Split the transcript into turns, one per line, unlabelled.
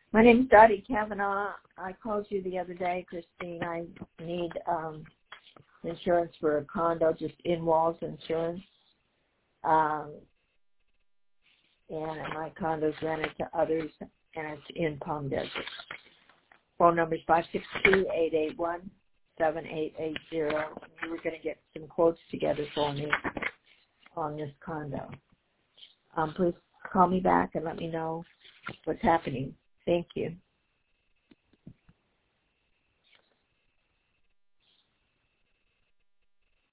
My name is Dottie Kavanaugh. I called you the other day, Christine. I need insurance for a condo, just in-walls insurance. And my condo's rented to others, and it's in Palm Desert. Phone number is 562-881-7880. You were going to get some quotes together for me on this condo. Please call me back and let me know what's happening. Thank you.